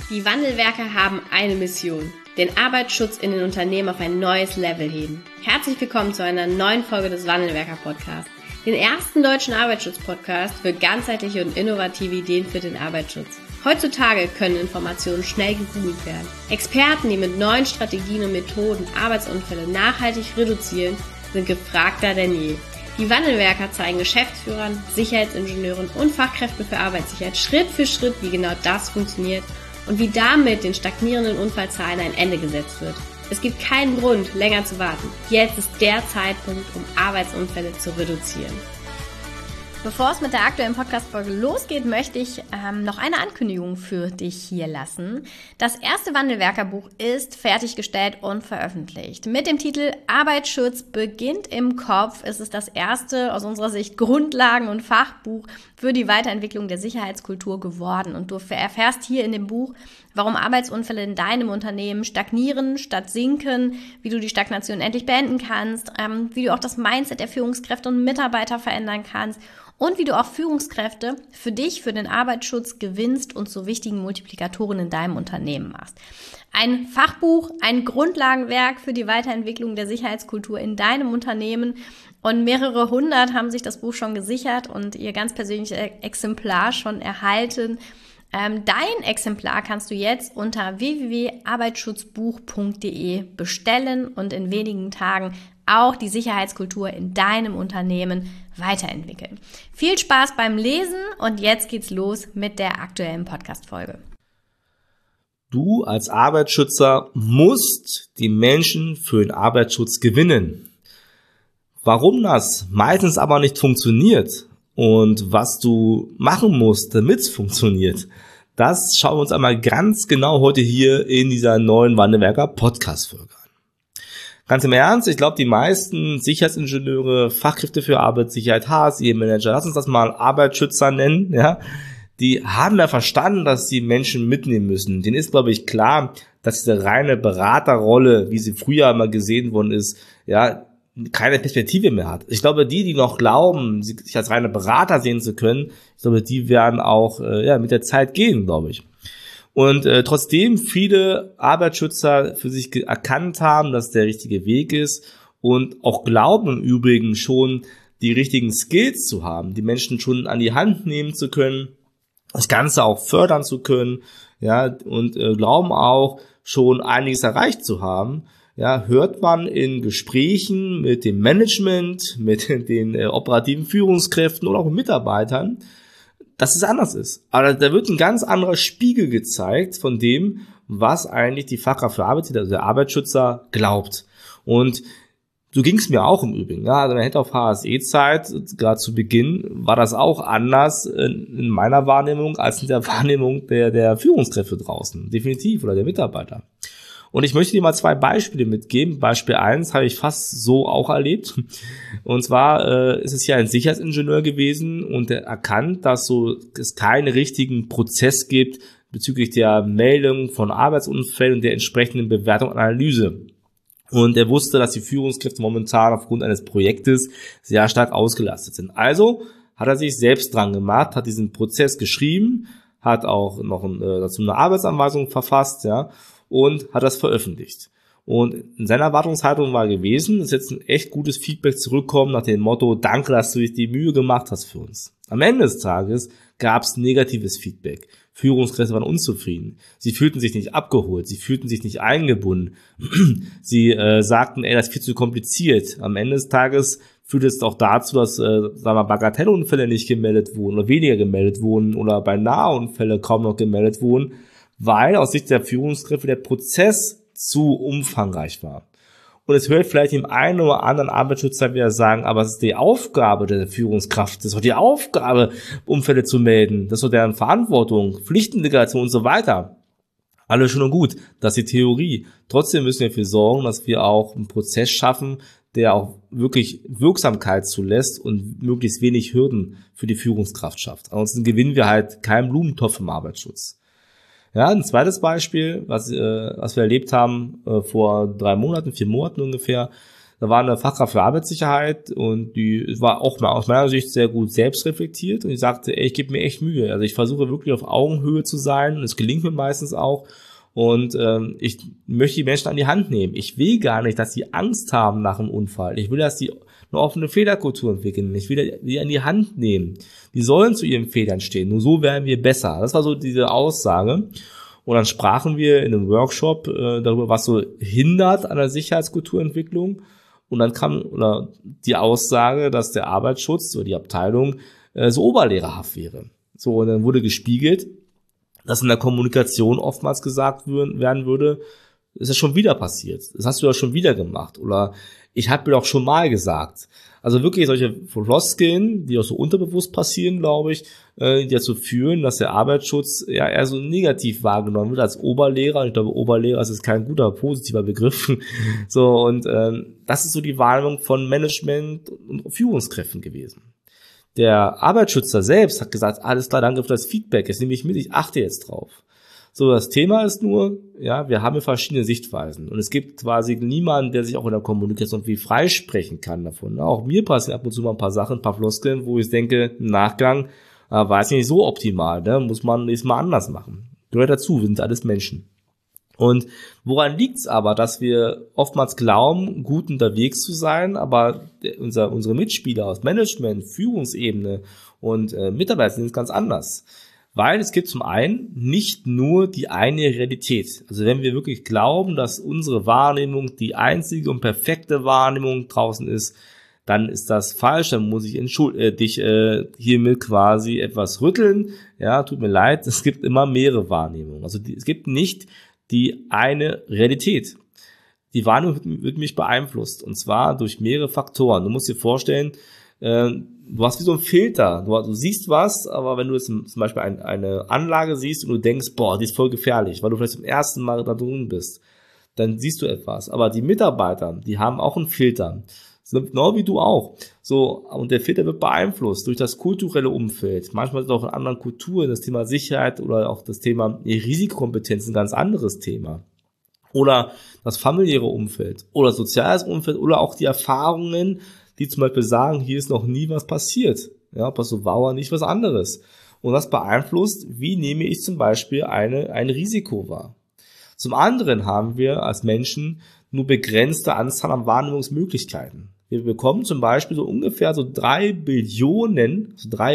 Die Wandelwerker haben eine Mission: den Arbeitsschutz in den Unternehmen auf ein neues Level heben. Herzlich willkommen zu einer neuen Folge des Wandelwerker-Podcasts, den ersten deutschen Arbeitsschutz-Podcast für ganzheitliche und innovative Ideen für den Arbeitsschutz. Heutzutage können Informationen schnell gegoogelt werden. Experten, die mit neuen Strategien und Methoden Arbeitsunfälle nachhaltig reduzieren, sind gefragter denn je. Die Wandelwerker zeigen Geschäftsführern, Sicherheitsingenieuren und Fachkräften für Arbeitssicherheit Schritt für Schritt, wie genau das funktioniert und wie damit den stagnierenden Unfallzahlen ein Ende gesetzt wird. Es gibt keinen Grund, länger zu warten. Jetzt ist der Zeitpunkt, um Arbeitsunfälle zu reduzieren. Bevor es mit der aktuellen Podcast-Folge losgeht, möchte ich noch eine Ankündigung für dich hier lassen. Das erste Wandelwerkerbuch ist fertiggestellt und veröffentlicht. Mit dem Titel Arbeitsschutz beginnt im Kopf ist es das erste, aus unserer Sicht, Grundlagen- und Fachbuch für die Weiterentwicklung der Sicherheitskultur geworden. Und du erfährst hier in dem Buch, warum Arbeitsunfälle in deinem Unternehmen stagnieren statt sinken, wie du die Stagnation endlich beenden kannst, wie du auch das Mindset der Führungskräfte und Mitarbeiter verändern kannst und wie du auch Führungskräfte für dich, für den Arbeitsschutz gewinnst und zu wichtigen Multiplikatoren in deinem Unternehmen machst. Ein Fachbuch, ein Grundlagenwerk für die Weiterentwicklung der Sicherheitskultur in deinem Unternehmen, und mehrere hundert haben sich das Buch schon gesichert und ihr ganz persönliches Exemplar schon erhalten. Dein Exemplar kannst du jetzt unter www.arbeitsschutzbuch.de bestellen und in wenigen Tagen auch die Sicherheitskultur in deinem Unternehmen weiterentwickeln. Viel Spaß beim Lesen und jetzt geht's los mit der aktuellen Podcast-Folge. Du als Arbeitsschützer musst die Menschen für den Arbeitsschutz gewinnen. Warum das meistens aber nicht funktioniert und was du machen musst, damit es funktioniert, das schauen wir uns einmal ganz genau heute hier in dieser neuen Wandelwerker Podcast-Folge an. Ganz im Ernst, ich glaube, die meisten Sicherheitsingenieure, Fachkräfte für Arbeitssicherheit, HSE-Manager, lass uns das mal Arbeitsschützer nennen, ja, die haben ja verstanden, dass sie Menschen mitnehmen müssen. Denen ist, glaube ich, klar, dass diese reine Beraterrolle, wie sie früher mal gesehen worden ist, ja, keine Perspektive mehr hat. Ich glaube, die noch glauben, sich als reine Berater sehen zu können, ich glaube, die werden auch mit der Zeit gehen, glaube ich. Und trotzdem viele Arbeitsschützer für sich erkannt haben, dass der richtige Weg ist und auch glauben im Übrigen schon, die richtigen Skills zu haben, die Menschen schon an die Hand nehmen zu können, das Ganze auch fördern zu können, ja, und glauben auch schon einiges erreicht zu haben. Ja, hört man in Gesprächen mit dem Management, mit den operativen Führungskräften oder auch Mitarbeitern, dass es anders ist. Aber da wird ein ganz anderer Spiegel gezeigt von dem, was eigentlich die Fachkraft für Arbeitssicherheit, also der Arbeitsschützer, glaubt. Und so ging es mir auch im Übrigen. Ja, also man hätte auf HSE-Zeit, gerade zu Beginn, war das auch anders in meiner Wahrnehmung als in der Wahrnehmung der Führungskräfte draußen. Definitiv, oder der Mitarbeiter. Und ich möchte dir mal zwei Beispiele mitgeben. Beispiel 1 habe ich fast so auch erlebt. Und zwar ist es ja ein Sicherheitsingenieur gewesen und der erkannt, dass es keinen richtigen Prozess gibt bezüglich der Meldung von Arbeitsunfällen und der entsprechenden Bewertung und Analyse. Und er wusste, dass die Führungskräfte momentan aufgrund eines Projektes sehr stark ausgelastet sind. Also hat er sich selbst dran gemacht, hat diesen Prozess geschrieben, hat auch noch dazu eine Arbeitsanweisung verfasst, ja, und hat das veröffentlicht. Und in seiner Erwartungshaltung war gewesen, dass jetzt ein echt gutes Feedback zurückkommt nach dem Motto, danke, dass du dich die Mühe gemacht hast für uns. Am Ende des Tages gab es negatives Feedback. Führungskräfte waren unzufrieden. Sie fühlten sich nicht abgeholt. Sie fühlten sich nicht eingebunden. Sie sagten, das ist viel zu kompliziert. Am Ende des Tages führt es auch dazu, dass Bagatellunfälle nicht gemeldet wurden oder weniger gemeldet wurden oder bei Nahunfälle kaum noch gemeldet wurden, weil aus Sicht der Führungskräfte der Prozess zu umfangreich war. Und es hört vielleicht dem einen oder anderen Arbeitsschützer wieder sagen, aber es ist die Aufgabe der Führungskraft, das ist doch die Aufgabe, Unfälle zu melden, das ist doch deren Verantwortung, Pflichtendelegation und so weiter. Alles schön und gut, das ist die Theorie. Trotzdem müssen wir dafür sorgen, dass wir auch einen Prozess schaffen, der auch wirklich Wirksamkeit zulässt und möglichst wenig Hürden für die Führungskraft schafft. Ansonsten gewinnen wir halt keinen Blumentopf im Arbeitsschutz. Ja, ein zweites Beispiel, was wir erlebt haben vor 4 Monaten ungefähr. Da war eine Fachkraft für Arbeitssicherheit und die war auch mal aus meiner Sicht sehr gut selbstreflektiert und die sagte, ey, ich gebe mir echt Mühe. Also ich versuche wirklich auf Augenhöhe zu sein und es gelingt mir meistens auch. Und ich möchte die Menschen an die Hand nehmen. Ich will gar nicht, dass sie Angst haben nach einem Unfall. Ich will, dass sie eine offene Fehlerkultur entwickeln. Ich will die an die Hand nehmen. Die sollen zu ihren Fehlern stehen. Nur so werden wir besser. Das war so diese Aussage. Und dann sprachen wir in einem Workshop darüber, was so hindert an der Sicherheitskulturentwicklung. Und dann kam die Aussage, dass der Arbeitsschutz oder die Abteilung so oberlehrerhaft wäre. So, und dann wurde gespiegelt, dass in der Kommunikation oftmals gesagt werden würde, ist ja schon wieder passiert. Das hast du ja schon wieder gemacht. Oder ich habe mir doch schon mal gesagt. Also wirklich solche Floskeln, die auch so unterbewusst passieren, glaube ich, die dazu führen, dass der Arbeitsschutz ja eher so negativ wahrgenommen wird als Oberlehrer. Ich glaube, Oberlehrer ist kein guter, positiver Begriff. So, und das ist so die Wahrnehmung von Management und Führungskräften gewesen. Der Arbeitsschützer selbst hat gesagt, alles klar, danke für das Feedback, jetzt nehme ich mit, ich achte jetzt drauf. So, das Thema ist nur, ja, wir haben hier verschiedene Sichtweisen und es gibt quasi niemanden, der sich auch in der Kommunikation wie freisprechen kann davon. Auch mir passieren ab und zu mal ein paar Sachen, ein paar Floskeln, wo ich denke, im Nachgang, war es nicht so optimal, ne? Muss man nächstes Mal anders machen. Gehört dazu, wir sind alles Menschen. Und woran liegt's aber, dass wir oftmals glauben, gut unterwegs zu sein, aber unsere Mitspieler aus Management, Führungsebene und Mitarbeiter sind ganz anders? Weil es gibt zum einen nicht nur die eine Realität. Also wenn wir wirklich glauben, dass unsere Wahrnehmung die einzige und perfekte Wahrnehmung draußen ist, dann ist das falsch, dann muss ich dich hiermit quasi etwas rütteln. Ja, tut mir leid, es gibt immer mehrere Wahrnehmungen. Also es gibt nicht die eine Realität. Die Wahrnehmung wird mich beeinflusst und zwar durch mehrere Faktoren. Du musst dir vorstellen, du hast wie so ein Filter. Du siehst was, aber wenn du jetzt zum Beispiel eine Anlage siehst und du denkst, boah, die ist voll gefährlich, weil du vielleicht zum ersten Mal da drin bist, dann siehst du etwas. Aber die Mitarbeiter, die haben auch einen Filter. So, genau wie du auch. So, und der Filter wird beeinflusst durch das kulturelle Umfeld. Manchmal ist auch in anderen Kulturen das Thema Sicherheit oder auch das Thema Risikokompetenz ein ganz anderes Thema. Oder das familiäre Umfeld oder soziales Umfeld oder auch die Erfahrungen, die zum Beispiel sagen, hier ist noch nie was passiert. Ja, aber so war nicht was anderes. Und das beeinflusst, wie nehme ich zum Beispiel ein Risiko wahr. Zum anderen haben wir als Menschen nur begrenzte Anzahl an Wahrnehmungsmöglichkeiten. Wir bekommen zum Beispiel so ungefähr so 3 Billionen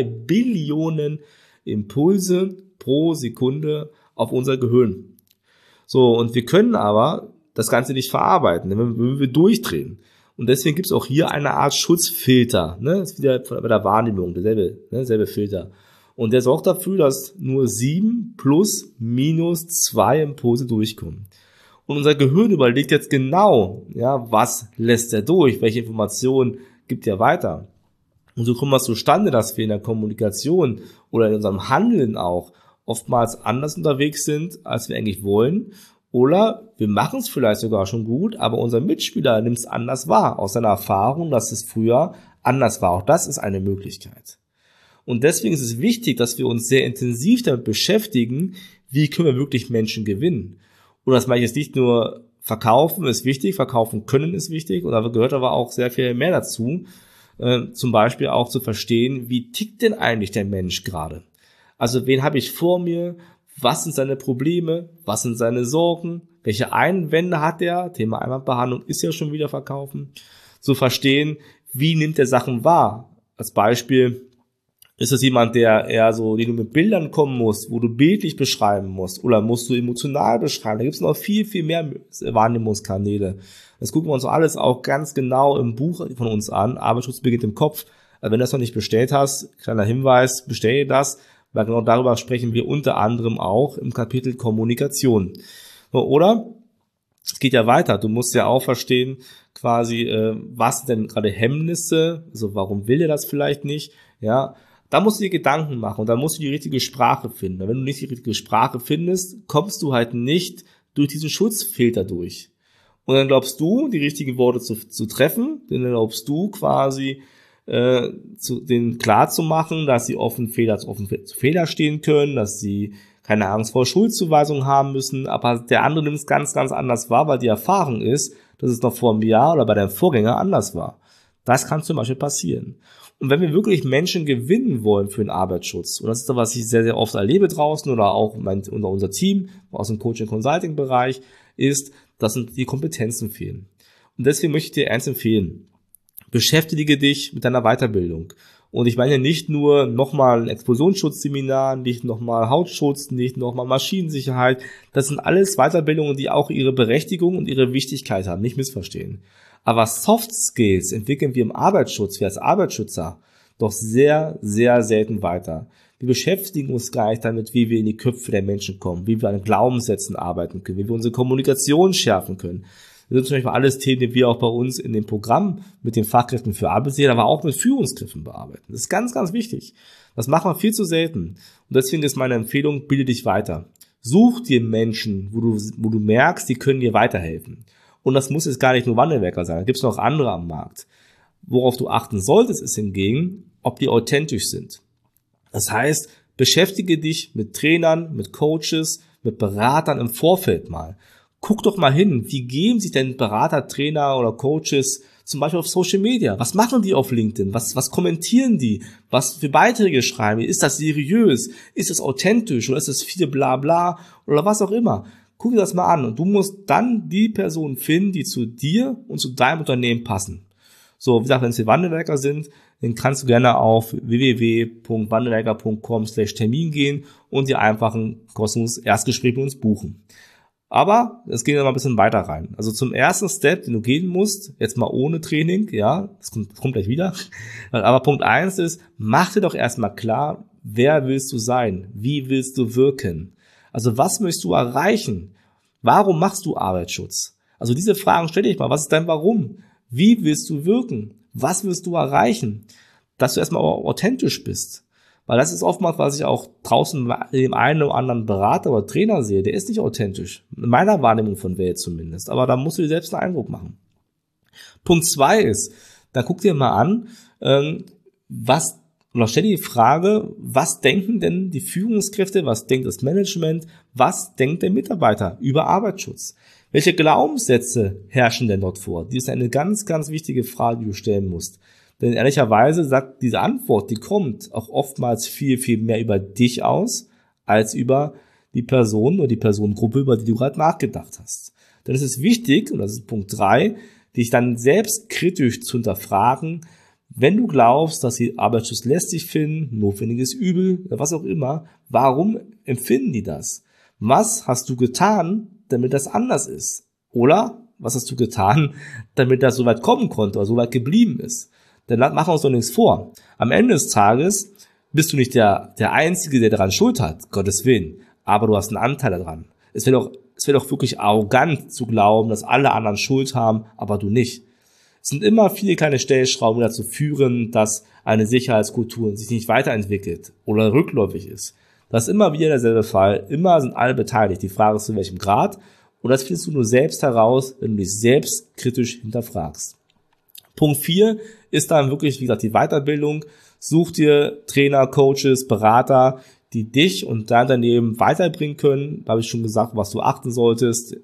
Impulse pro Sekunde auf unser Gehirn. So, und wir können aber das Ganze nicht verarbeiten, wenn wir durchdrehen. Und deswegen gibt es auch hier eine Art Schutzfilter. Ne? Das ist wieder bei der Wahrnehmung, derselbe Filter. Und der sorgt dafür, dass nur 7 plus minus 2 Impulse durchkommen. Und unser Gehirn überlegt jetzt genau, ja, was lässt er durch, welche Informationen gibt er weiter. Und so kommt was zustande, dass wir in der Kommunikation oder in unserem Handeln auch oftmals anders unterwegs sind, als wir eigentlich wollen. Oder wir machen es vielleicht sogar schon gut, aber unser Mitspieler nimmt es anders wahr, aus seiner Erfahrung, dass es früher anders war. Auch das ist eine Möglichkeit. Und deswegen ist es wichtig, dass wir uns sehr intensiv damit beschäftigen, wie können wir wirklich Menschen gewinnen. Und das meine ich jetzt nicht nur, verkaufen ist wichtig, verkaufen können ist wichtig, und da gehört aber auch sehr viel mehr dazu, zum Beispiel auch zu verstehen, wie tickt denn eigentlich der Mensch gerade? Also wen habe ich vor mir? Was sind seine Probleme? Was sind seine Sorgen? Welche Einwände hat er? Thema Einwandbehandlung ist ja schon wieder verkaufen. Zu verstehen, wie nimmt er Sachen wahr? Als Beispiel, ist es jemand, der eher so, den du mit Bildern kommen musst, wo du bildlich beschreiben musst, oder musst du emotional beschreiben? Da gibt es noch viel, viel mehr Wahrnehmungskanäle. Das gucken wir uns alles auch ganz genau im Buch von uns an. Arbeitsschutz beginnt im Kopf. Also wenn du das noch nicht bestellt hast, kleiner Hinweis, bestell das, weil genau darüber sprechen wir unter anderem auch im Kapitel Kommunikation. Oder es geht ja weiter. Du musst ja auch verstehen, quasi, was sind denn gerade Hemmnisse? Also warum will er das vielleicht nicht? Ja, da musst du dir Gedanken machen und da musst du die richtige Sprache finden. Wenn du nicht die richtige Sprache findest, kommst du halt nicht durch diesen Schutzfilter durch. Und dann glaubst du, die richtigen Worte zu treffen, dann glaubst du quasi, denen klar zu machen, dass sie offen zu Fehler stehen können, dass sie keine Angst vor Schuldzuweisung haben müssen, aber der andere nimmt es ganz, ganz anders wahr, weil die Erfahrung ist, dass es noch vor einem Jahr oder bei deinem Vorgänger anders war. Das kann zum Beispiel passieren. Und wenn wir wirklich Menschen gewinnen wollen für den Arbeitsschutz, und das ist das, was ich sehr, sehr oft erlebe draußen oder auch unser Team aus dem Coaching-Consulting-Bereich, ist, dass uns die Kompetenzen fehlen. Und deswegen möchte ich dir eins empfehlen. Beschäftige dich mit deiner Weiterbildung. Und ich meine nicht nur nochmal ein Explosionsschutzseminar, nicht nochmal Hautschutz, nicht nochmal Maschinensicherheit. Das sind alles Weiterbildungen, die auch ihre Berechtigung und ihre Wichtigkeit haben, nicht missverstehen. Aber Soft Skills entwickeln wir im Arbeitsschutz, wir als Arbeitsschützer, doch sehr, sehr selten weiter. Wir beschäftigen uns gar nicht damit, wie wir in die Köpfe der Menschen kommen, wie wir an Glaubenssätzen arbeiten können, wie wir unsere Kommunikation schärfen können. Das sind zum Beispiel alles Themen, die wir auch bei uns in dem Programm mit den Fachkräften für Arbeit sehen, aber auch mit Führungskräften bearbeiten. Das ist ganz, ganz wichtig. Das machen wir viel zu selten. Und deswegen ist meine Empfehlung, bilde dich weiter. Such dir Menschen, wo du merkst, die können dir weiterhelfen. Und das muss jetzt gar nicht nur Wandelwerker sein, da gibt es noch andere am Markt. Worauf du achten solltest, ist hingegen, ob die authentisch sind. Das heißt, beschäftige dich mit Trainern, mit Coaches, mit Beratern im Vorfeld mal. Guck doch mal hin, wie geben sich denn Berater, Trainer oder Coaches zum Beispiel auf Social Media? Was machen die auf LinkedIn? Was kommentieren die? Was für Beiträge schreiben die? Ist das seriös? Ist es authentisch? Oder ist es viel Blabla? Oder was auch immer? Guck dir das mal an und du musst dann die Personen finden, die zu dir und zu deinem Unternehmen passen. So, wie gesagt, wenn es die Wandelwerker sind, dann kannst du gerne auf www.wandelwerker.com/Termin gehen und dir einfach ein kostenloses Erstgespräch mit uns buchen. Aber es geht noch mal ein bisschen weiter rein. Also zum ersten Step, den du gehen musst, jetzt mal ohne Training, ja, das kommt gleich wieder. Aber Punkt 1 ist, mach dir doch erstmal klar, wer willst du sein? Wie willst du wirken? Also was möchtest du erreichen? Warum machst du Arbeitsschutz? Also diese Fragen stell dich mal. Was ist dein Warum? Wie willst du wirken? Was willst du erreichen? Dass du erstmal authentisch bist. Weil das ist oftmals, was ich auch draußen dem einen oder anderen Berater oder Trainer sehe, der ist nicht authentisch. In meiner Wahrnehmung von Welt zumindest. Aber da musst du dir selbst einen Eindruck machen. Punkt 2 ist, dann guck dir mal an, oder stell dir die Frage, was denken denn die Führungskräfte, was denkt das Management, was denkt der Mitarbeiter über Arbeitsschutz? Welche Glaubenssätze herrschen denn dort vor? Die ist eine ganz, ganz wichtige Frage, die du stellen musst. Denn ehrlicherweise sagt diese Antwort, die kommt, auch oftmals viel, viel mehr über dich aus, als über die Person oder die Personengruppe, über die du gerade nachgedacht hast. Denn es ist wichtig, und das ist Punkt 3, dich dann selbst kritisch zu hinterfragen, wenn du glaubst, dass sie Arbeitsschutz lästig finden, notwendiges Übel, was auch immer, warum empfinden die das? Was hast du getan, damit das anders ist? Oder was hast du getan, damit das so weit kommen konnte oder so weit geblieben ist? Denn machen wir uns doch nichts vor. Am Ende des Tages bist du nicht der Einzige, der daran Schuld hat, Gottes Willen. Aber du hast einen Anteil daran. Es wäre doch wirklich arrogant zu glauben, dass alle anderen Schuld haben, aber du nicht. Es sind immer viele kleine Stellschrauben, die dazu führen, dass eine Sicherheitskultur sich nicht weiterentwickelt oder rückläufig ist. Das ist immer wieder derselbe Fall. Immer sind alle beteiligt. Die Frage ist, zu welchem Grad. Und das findest du nur selbst heraus, wenn du dich selbst kritisch hinterfragst. Punkt 4 ist dann wirklich, wie gesagt, die Weiterbildung. Such dir Trainer, Coaches, Berater, die dich und dein Unternehmen weiterbringen können. Da habe ich schon gesagt, was du achten solltest.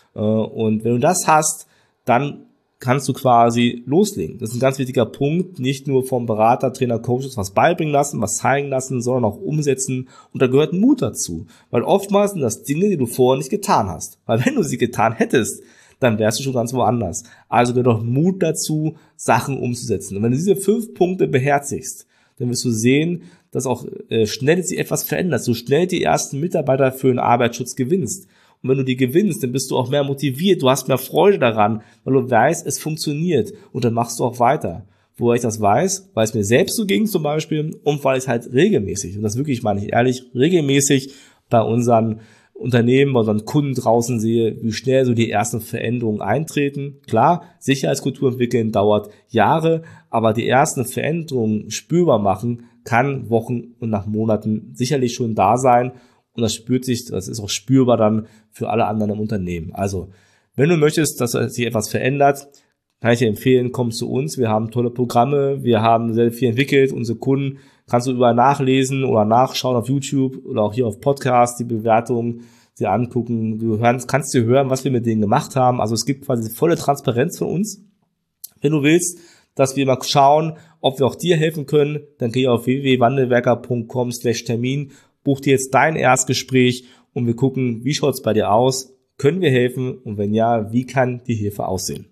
Und wenn du das hast, dann kannst du quasi loslegen. Das ist ein ganz wichtiger Punkt, nicht nur vom Berater, Trainer, Coaches was beibringen lassen, was zeigen lassen, sondern auch umsetzen. Und da gehört Mut dazu. Weil oftmals sind das Dinge, die du vorher nicht getan hast. Weil wenn du sie getan hättest, dann wärst du schon ganz woanders. Also gehört auch Mut dazu, Sachen umzusetzen. Und wenn du diese 5 Punkte beherzigst, dann wirst du sehen, dass auch schnell sich etwas verändert, so schnell die ersten Mitarbeiter für den Arbeitsschutz gewinnst. Und wenn du die gewinnst, dann bist du auch mehr motiviert, du hast mehr Freude daran, weil du weißt, es funktioniert und dann machst du auch weiter. Woher ich das weiß, weil es mir selbst so ging zum Beispiel und weil ich halt regelmäßig, und das wirklich meine ich ehrlich, regelmäßig bei unseren Unternehmen, bei unseren Kunden draußen sehe, wie schnell so die ersten Veränderungen eintreten. Klar, Sicherheitskultur entwickeln dauert Jahre, aber die ersten Veränderungen spürbar machen kann Wochen und nach Monaten sicherlich schon da sein. Und das ist auch spürbar dann für alle anderen im Unternehmen. Also, wenn du möchtest, dass sich etwas verändert, kann ich dir empfehlen, komm zu uns. Wir haben tolle Programme, wir haben sehr viel entwickelt. Unsere Kunden kannst du überall nachlesen oder nachschauen auf YouTube oder auch hier auf Podcast, die Bewertungen dir angucken, kannst dir hören, was wir mit denen gemacht haben. Also es gibt quasi volle Transparenz von uns. Wenn du willst, dass wir mal schauen, ob wir auch dir helfen können, dann geh auf www.wandelwerker.com/Termin, buch dir jetzt dein Erstgespräch und wir gucken, wie schaut's bei dir aus? Können wir helfen? Und wenn ja, wie kann die Hilfe aussehen?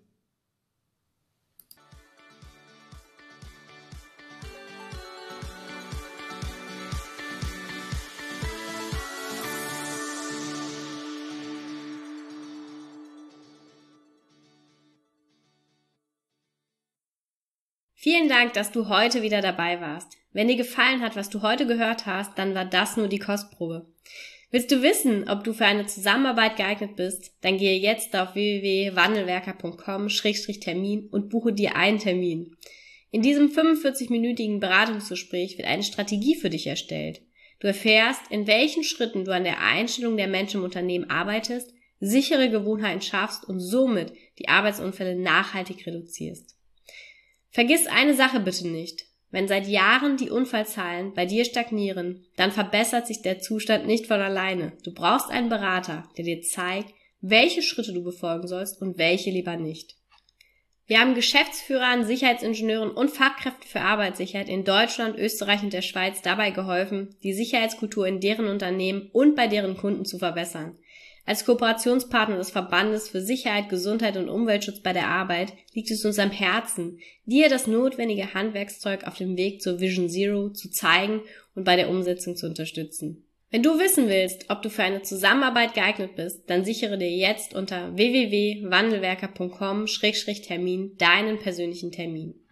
Vielen Dank, dass du heute wieder dabei warst. Wenn dir gefallen hat, was du heute gehört hast, dann war das nur die Kostprobe. Willst du wissen, ob du für eine Zusammenarbeit geeignet bist? Dann gehe jetzt auf www.wandelwerker.com/Termin und buche dir einen Termin. In diesem 45-minütigen Beratungsgespräch wird eine Strategie für dich erstellt. Du erfährst, in welchen Schritten du an der Einstellung der Menschen im Unternehmen arbeitest, sichere Gewohnheiten schaffst und somit die Arbeitsunfälle nachhaltig reduzierst. Vergiss eine Sache bitte nicht. Wenn seit Jahren die Unfallzahlen bei dir stagnieren, dann verbessert sich der Zustand nicht von alleine. Du brauchst einen Berater, der dir zeigt, welche Schritte du befolgen sollst und welche lieber nicht. Wir haben Geschäftsführern, Sicherheitsingenieuren und Fachkräften für Arbeitssicherheit in Deutschland, Österreich und der Schweiz dabei geholfen, die Sicherheitskultur in deren Unternehmen und bei deren Kunden zu verbessern. Als Kooperationspartner des Verbandes für Sicherheit, Gesundheit und Umweltschutz bei der Arbeit liegt es uns am Herzen, dir das notwendige Handwerkszeug auf dem Weg zur Vision Zero zu zeigen und bei der Umsetzung zu unterstützen. Wenn du wissen willst, ob du für eine Zusammenarbeit geeignet bist, dann sichere dir jetzt unter www.wandelwerker.com/Termin deinen persönlichen Termin.